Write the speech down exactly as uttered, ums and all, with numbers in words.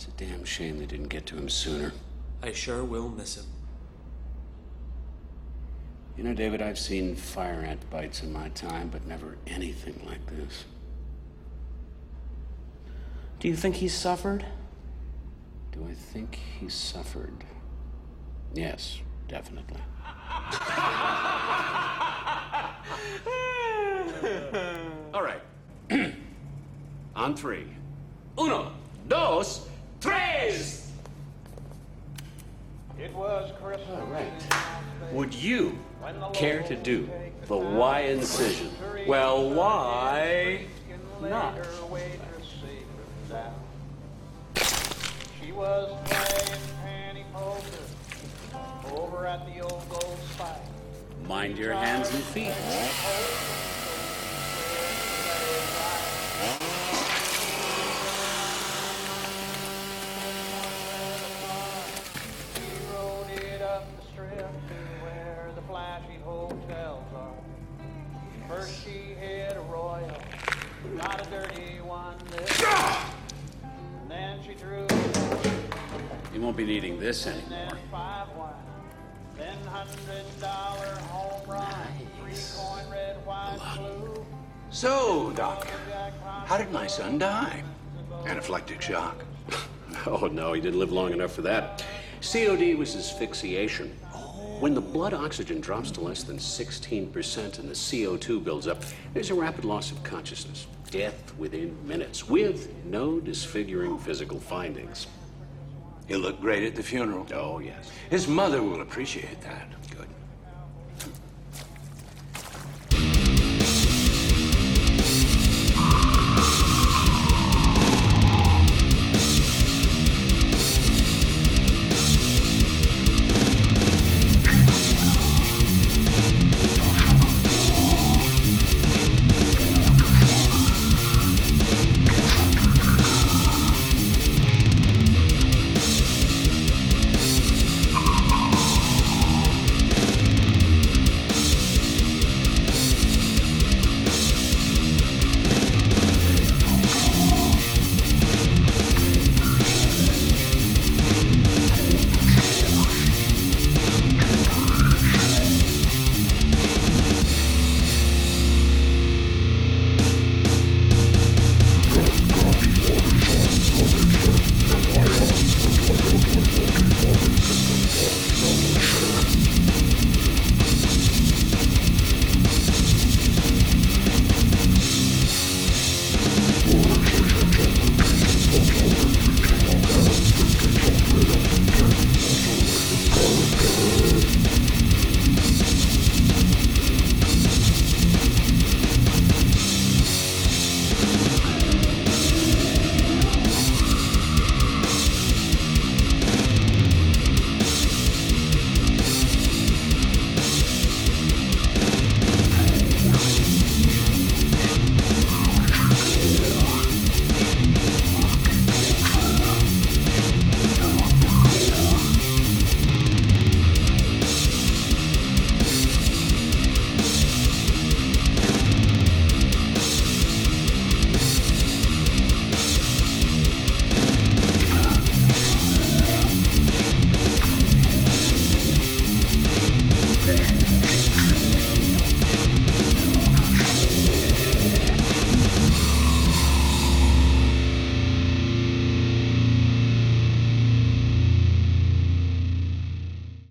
It's a damn shame they didn't get to him sooner. I sure will miss him. You know, David, I've seen fire ant bites in my time, but never anything like this. Do you think he's suffered? Do I think he suffered? Yes, definitely. All right. On three. Uno, dos, tres! It was Christmas. All right. Would you care to do the Y incision? Well, why not? She was playing penny poker over at the old gold spike. Mind your hands and feet. She rode it up the strip to where the flashy hotels are. First she hit a Royal, not a dirty one this time. And then she drew You won't be needing this and anymore. then five wide. Then hundred dollar home run, three coin red, white, blue. So, Doc, how did my son die? Anaphylactic shock. Oh, no, he didn't live long enough for that. C O D was asphyxiation. When the blood oxygen drops to less than sixteen percent and the C O two builds up, there's a rapid loss of consciousness. Death within minutes, with no disfiguring physical findings. He'll look great at the funeral. Oh, yes. His mother will appreciate that. Good.